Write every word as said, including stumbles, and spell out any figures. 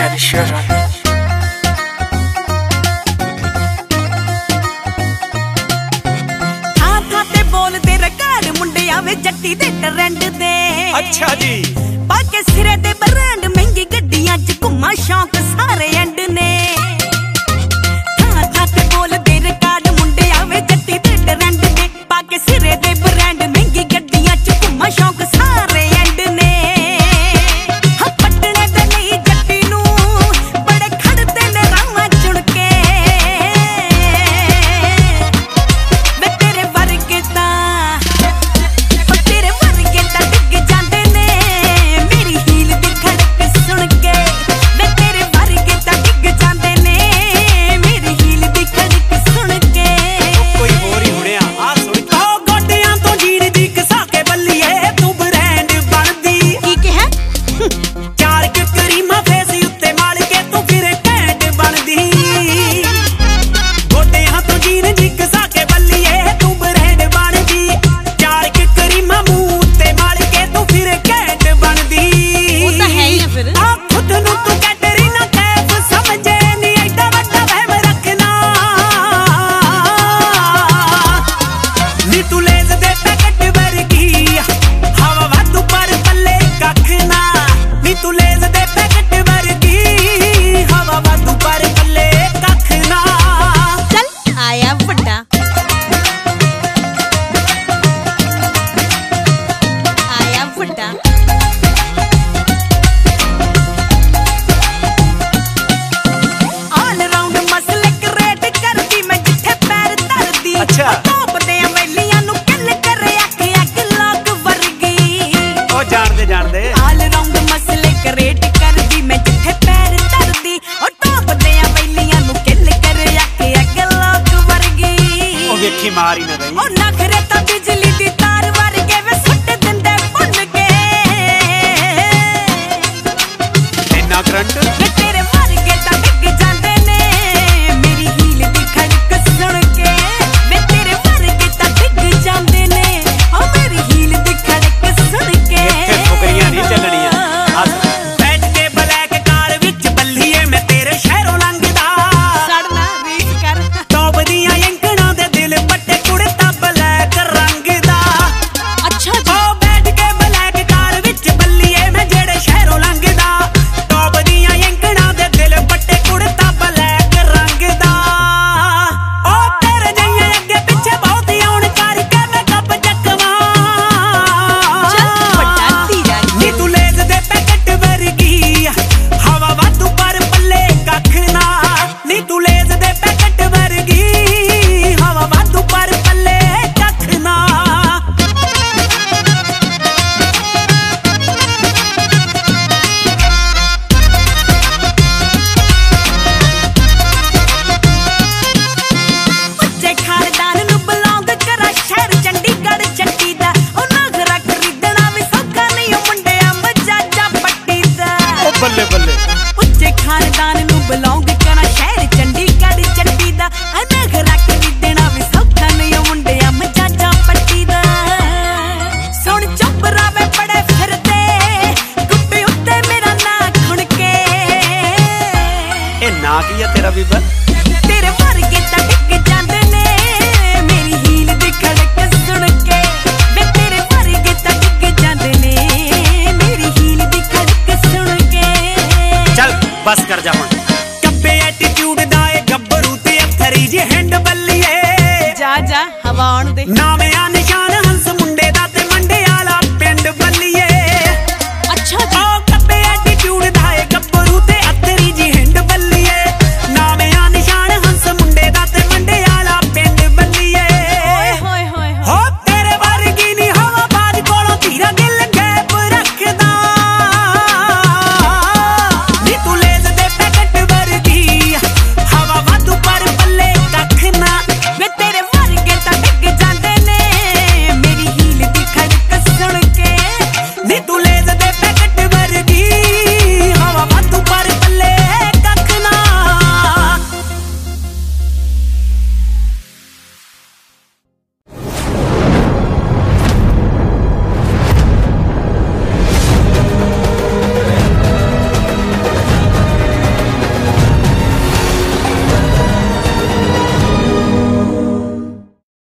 Ed Sheeran. ਥਾਂ ਥਾਂ ਤੇ ਬੋਲਦੇ ਰਿਕਾਰਡ ਮੁੰਡਿਆਂ ਵੇ ਜੱਟੀ ਦੇ ਟਰੈਂਡ ਦੇ। ਅੱਛਾ ਜੀ। ਪਾ ਕੇ ਸਿਰੇ ਦੇ ਬ੍ਰਾਂਡ ਮਹਿੰਗੀ ਗੱਡੀਆਂ 'ਚ ਘੁੰਮਾ ਸ਼ੌਂਕ ਸਾਰੇ ਐਂਡ ਨੇ। ਥਾਂ ਥਾਂ ਤੇ ਬੋਲਦੇ ਰਿਕਾਰਡ ਮੁੰਡਿਆਂ ਵੇ ਜੱਟੀ ਦੇ ਟਰੈਂਡ ਦੇ। ਪਾ ਕੇ ਸਿਰੇ ਦੇ ਬ੍ਰਾਂਡ ਮਹਿੰਗੀ ਗੱਡੀਆਂ 'ਚ ਘੁੰਮਾ ਸ਼ੌਂਕ ਸਾਰੇ ਐਂਡ ਨੇ। मारी ना गई और नखरे ता बिजली दी तार वर्गे वे सुट दिंदे भुन के। इन्ना करंट वे तेरे वर्गे ता डिग जांदे ने मेरी हील दी खड़क सुन के। वे तेरे वर्गे ता डिग जांदे ने ओ मेरी हील दी खड़क सुन के। इत्थे ठोकरियां नहीं चलणियां। बैठ के ब्लैक कार विच बल्लीए मैं तेरे शहरों लंघदा। सड़ना रीस कर टॉप दियां बल्ले बल्ले उच्चे खानदान नु बिलोंग करा शहर चंडीगढ़ चट्टी दा। नखरा खरीदना भी सौखा नहीं मुंडिया मजाजा पट्टी दा। सुन चुपरा वे पड़े फिरदे गुड्डे उत्ते मेरा ना खुण के। ए ना की है तेरा बीबा